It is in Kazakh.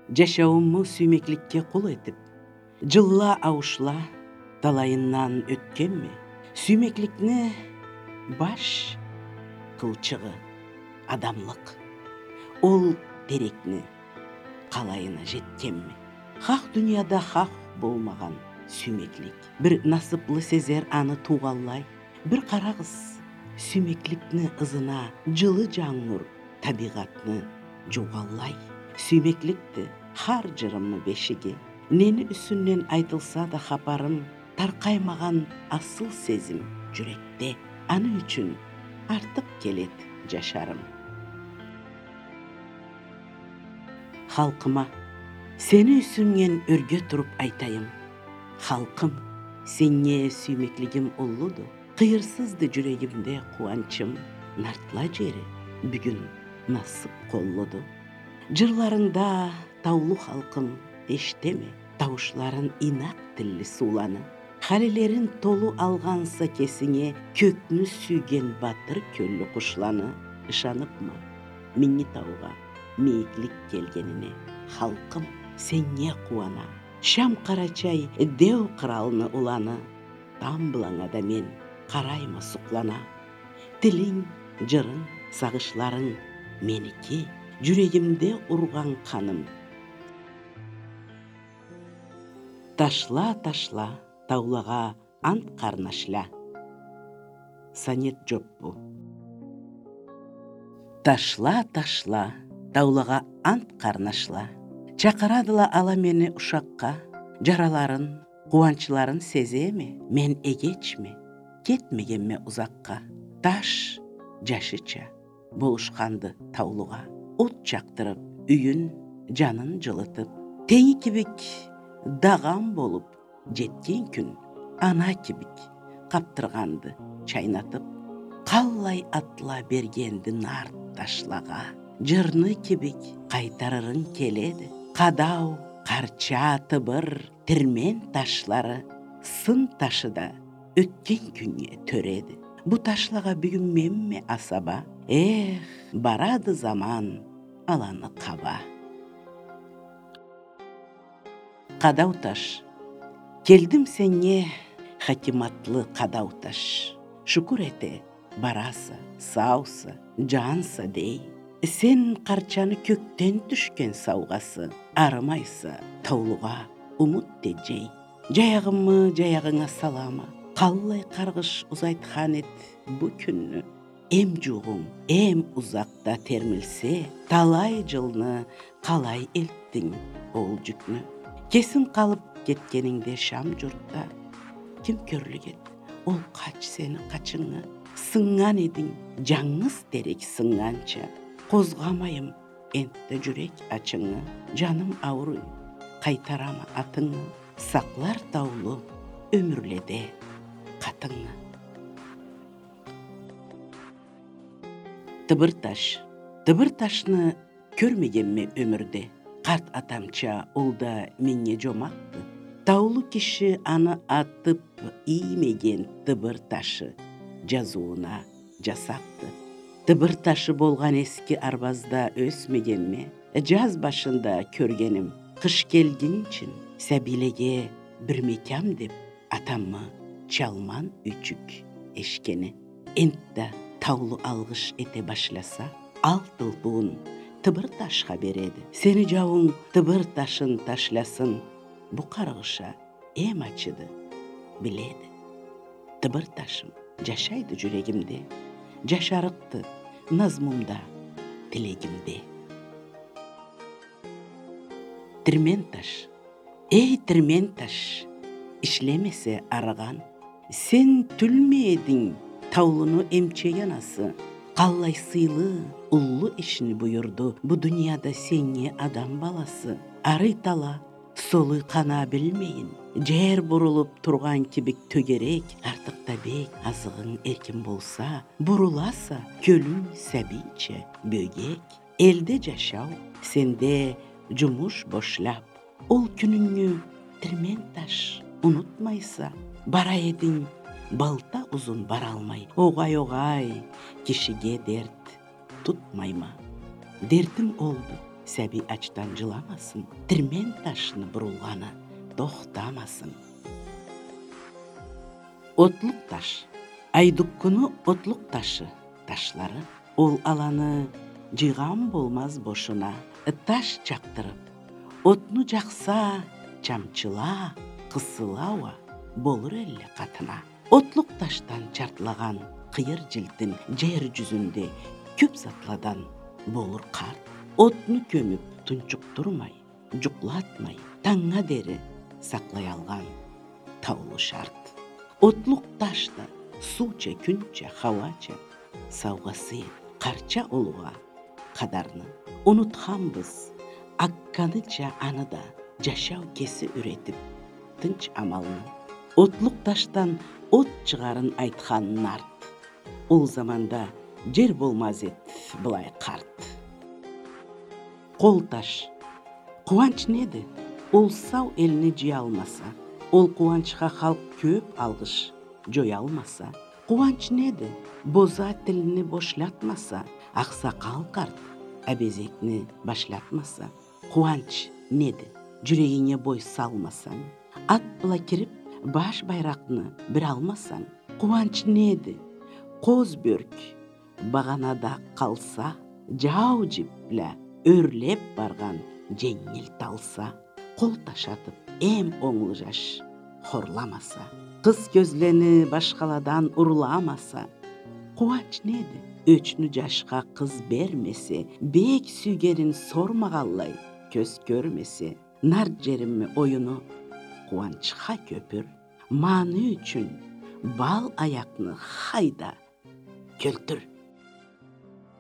Жашауымы сүймекликке кул этип, жылла аушла талайынан өткенми? Сүймекликни баш кылчыгы адамлык. Ол терекни калайына жеткенми? Хак дүйнөдө хак болмаган сүймеклик. Бир насыплы сезер аны тугаллай. Бир кара кыз сүймекликни ызына жылы жаңур табигатны жугаллай. Сүймекликти har жырымы бешиги. Нени үсүннен айтылса да хапарым, таркаймаган асыл сезим жүректе. Аны үчүн артып келет жашарым. Халкыма сени үсүнген өргө туруп айтайым. Халкым, сенне сүймеклигим уллуду. Кыйырсызды жүрегимде кубанчым. Нартла жери бүгүн насып коллуду. Жырларыңда таулу халкым эштеме, табышларын инак тилли сууланы. Халелерин толу алганса кесиңе, көкнү сүйген батыр көллү кушланы. Ышаныпмы Миңни тауга мейиклик келгенине? Халкым, сенне кубана. Шам карачай деу кыралны уланы. Тамбылаңада мен карайма суклана. Тилиң, жырың, сагышларың меники, жүрегимде урган каным. Ташла, ташла, таулага ант карнашла. Сонет жоп бу. Ташла, ташла, таулага ант карнашла. Чакырадыла ала мени ушакка. Жараларын, кубанчларын сеземе? Мен эгечми, кетмегенме узакка. Таш жашыча болушканды таулуга. От жактырып, үйүн, жанын жылытып. Теңи кибик даган болуп жеткен күн. Ана кибик каптырганды чайнатып. Каллай атла бергенди нарт ташлага. Жырны кибик кайтарырын келеди. Кадау, карча, тыбыр, тирмен ташлары сын ташыда өткен күнгө төреди. Бу ташлага бүгүн менме асаба? Барады заман, аланы каба. Кадау таш, келдим сенге хакиматлы кадау таш. Шүкүр эте, бараса, сауса, жанса дей. Сен карчаны көктен түшкен саугасы, арымайса таулуга умут тежей. Жаягымы жаягыңа салама, каллай каргыш узайткан эт бу күннү. Эм жугуң, эм узакта термилсе, талай жылны калай элттиң ол жүкнү. Кесин калып кеткениңде шам журтта, ким көрлүгет, ол кач сени качыңы. Сыңган эдиң, жаңыз терек сыңганча. Козгамайым энтте жүрек ачыңы. Жаным ауруй, кайтарама атыңы. Саклар таулу өмүрледе катыңы. Тыбыр таш. Тыбыр ташны көрмегенме өмүрдө. Карт атамча олда менне жомакты. Таулу киши аны атып иймеген тыбыр ташы жазууна жасапты. Тыбыр ташы болган эски арбазда өсмегенме? Жаз башында көргеним, кыш келгинчин сәбилеге бир мекам деп атаммы чалман үчүк эшкени. Энтте таулу алгыш эте башласа, алтылбуун тыбыр ташка береди. Сени жауың тыбыр ташын ташласын, бу каргыша эм ачыды, биледи. Тыбыр ташым жашайды жүрегимде, жашарыкты назмумда, тилегимде. Тирмен таш, эй тирмен таш, ишлемесе арыган. Сен түлмедиң таулуну эмчеген асы. Каллай сыйлы, уллу ишини буйурду бу дүйнөдө сеңе адам баласы. Арый тала, солуй кана билмейин. Жер бурулуп турган кибик төгерек, артыкта бек азыгың эркин болса, буруласа көлүң сәбинче бөгек. Элде жашау, сенде жумуш бошлап, ол күнүңү тирмен таш унутмайса, бара эдиң балта узун бара алмай. Огай, кишиге дерт тутмайма. Дертим олду, Сәби ачтан жыламасын, тирмен ташыны бурулганы токтамасын. Отлук таш. Айдуккуну отлук ташы ташлары. Ол аланы жыйган болмаз бошуна. Таш чактырып, отну жакса, чамчыла, кысылауа болур эле катына. Отлук таштан чартлаган кыйыр жилтин жер жүзүндө көп затладан болур карт. Отну көмүп тунчуктурмай, жуклатмай, таңга дери саклай алган таулу шарт. Отлук ташта сууча, күнчө, хавача, саугасы карча улуга кадарны. Унутканбыз акканыча аны да жашау кеси үретип, тынч амалны. Отлук таштан от чыгарын айткан нарт. Ол заманда жер болмаз эт былай карт. Кол таш. Кубанч неди? Ол сау элини жыя алмаса, ол кубанчка халк көп алгыш жоя алмаса. Кубанч неди? Боза тилини бошлатмаса, аксакал карт абезекни башлатмаса. Кубанч неди? Жүрегиңе бой салмасаң, ат була кирип баш байракны бир алмасаң. Кубанч неди? Коз бөрк баганада калса, жау жипле өрлеп барган жеңил талса. Кол ташатып эм оңлу жаш хорламаса, кыз көзлени башкаладан урламаса. Кубанч неди? Өчнү жашка кыз бермесе, бек сүйгенин сормагаллай көз көрмесе. Нар жеримми оюну кубанчка көпүр, мааны үчүн бал аякны хайда көлтүр.